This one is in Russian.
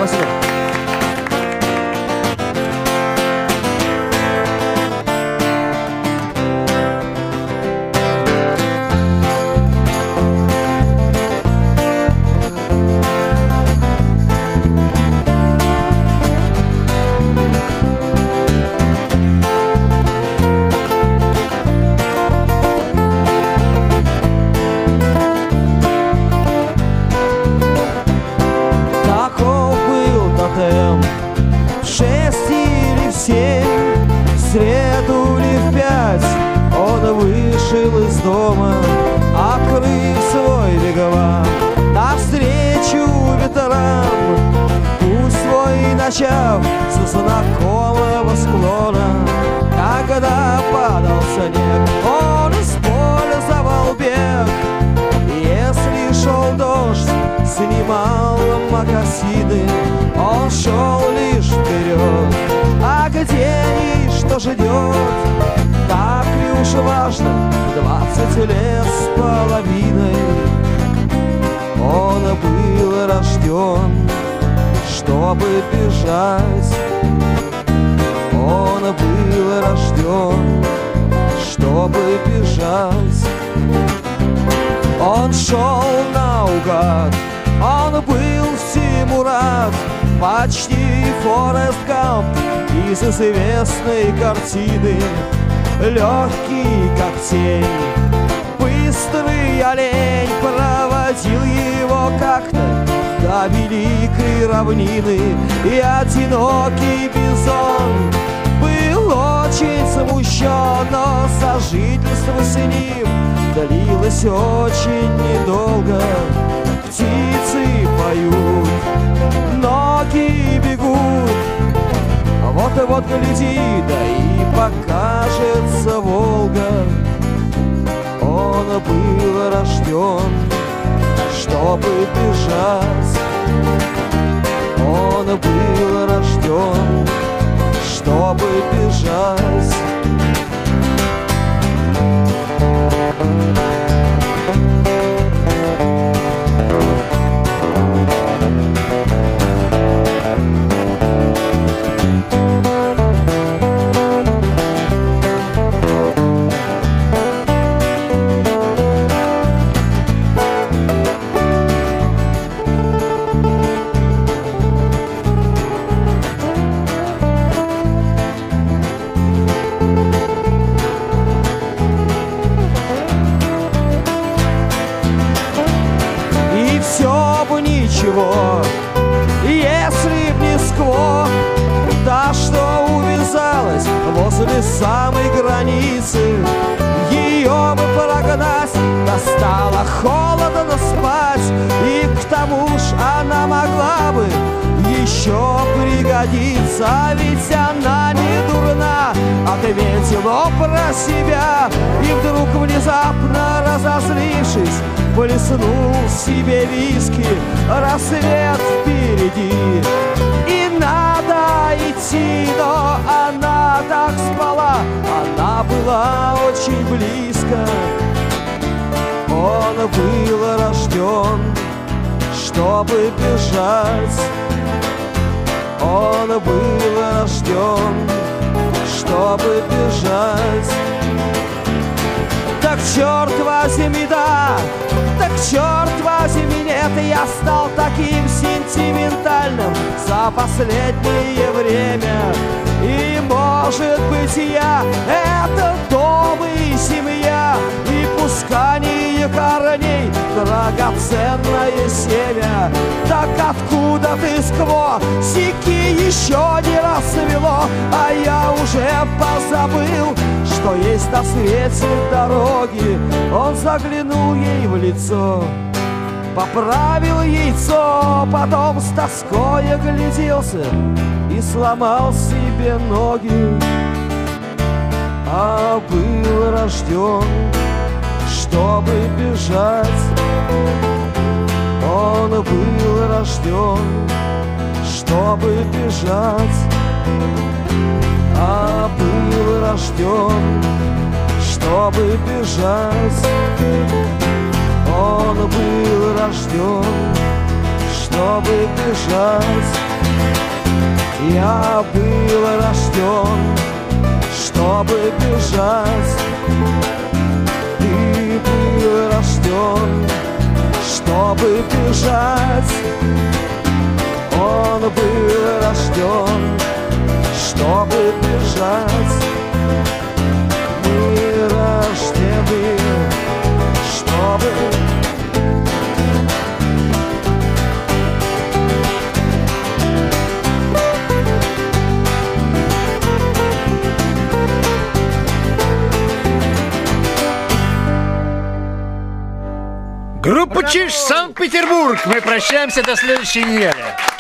Спасибо. В 6 или в 7, в среду или в 5 он вышел из дома, открыв свой вигвам, навстречу ветрам, путь свой начав со знакомого склона. Когда падал снег, он использовал бег. Если шел дождь, снимал мокасины, он шел лишь вперед. А где и что ждет, так ли уж важно, 20 лет с половиной. Он был рожден, чтобы бежать. Он был рожден, чтобы бежать. Он шел наугад, он был всему рад, почти Форест Гамп из известной картины. Легкий, как тень, быстрый олень проводил его как-то до великой равнины. И одинокий бизон был очень смущен, но сожительство с ним длилось очень недолго. Птицы поют, ноги бегут, вот-вот гляди, да и покажется Волга. Он был рожден, чтобы бежать. Он был рожден, чтобы бежать. Ничего, если б не скво, та, что увязалась возле самой границы, ее бы прогнать, да стало холодно спать. И к тому ж она могла бы еще пригодиться, ведь она не дурна, ответила про себя. И вдруг внезапно разозлившись, плеснул себе виски, рассвет впереди. И надо идти, но она так спала, она была очень близко. Он был рожден, чтобы бежать. Он был рожден, чтобы бежать. Так черт возьми, да, так черт возьми, нет, я стал таким сентиментальным за последнее время. И может быть я — это дом и семья, и пускание корней — драгоценное семя. Так откуда ты, скво, сики еще не расцвело, а я уже позабыл, что есть на свете дороги. Он заглянул ей в лицо, поправил яйцо, потом с тоской огляделся и сломал себе ноги. А был рожден, чтобы бежать. Он был рожден, чтобы бежать. А был рожден, чтобы бежать. Он был рожден, чтобы бежать. Я был рожден, чтобы бежать. Ты был рожден, чтобы бежать. Он был рожден, чтобы бежать. Мы рождены, чтобы... Группа Чиж, Санкт-Петербург. Мы прощаемся до следующей недели.